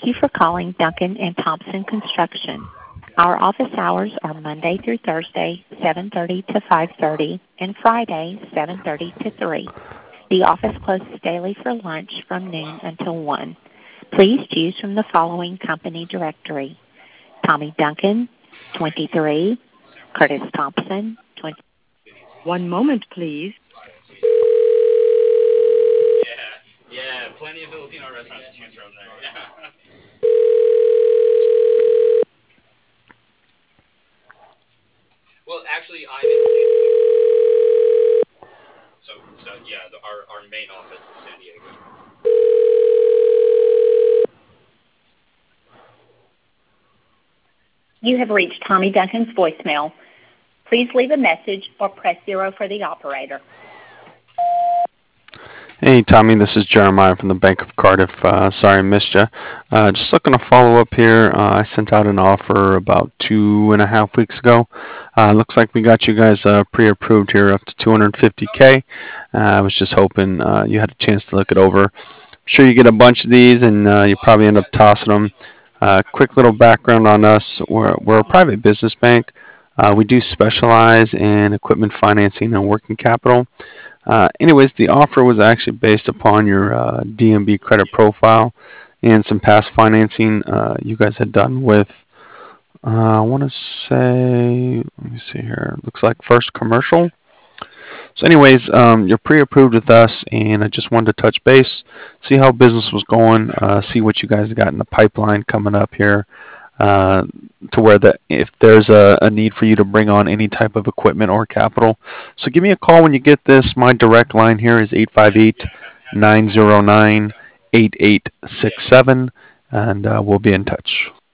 Thank you for calling Duncan and Thompson Construction. Our office hours are Monday through Thursday, 7:30 to 5:30, and Friday, 7:30 to 3. The office closes daily for lunch from noon until 1. Please choose from the following company directory: Tommy Duncan, 23, Curtis Thompson, 20. One moment, please. Yeah, plenty of Filipino restaurants to choose from there. Yeah. Well, actually, I'm in. So yeah, our main office is San Diego. You have reached Tommy Duncan's voicemail. Please leave a message or press 0 for the operator. Hey, Tommy, this is Jeremiah from the Bank of Cardiff. Sorry I missed you. Just looking to follow up here. I sent out an offer about 2.5 weeks ago. Looks like we got you guys pre-approved here up to 250K. I was just hoping you had a chance to look it over. I'm sure you get a bunch of these, and you probably end up tossing them. Quick little background on us. We're a private business bank. We do specialize in equipment financing and working capital. Anyways, the offer was actually based upon your DMB credit profile and some past financing you guys had done with, I want to say, let me see here, looks like First Commercial. So anyways, you're pre-approved with us, and I just wanted to touch base, see how business was going, see what you guys got in the pipeline coming up here, to where that if there's a need for you to bring on any type of equipment or capital. So give me a call when you get this. My direct line here is 858-909-8867, and we'll be in touch.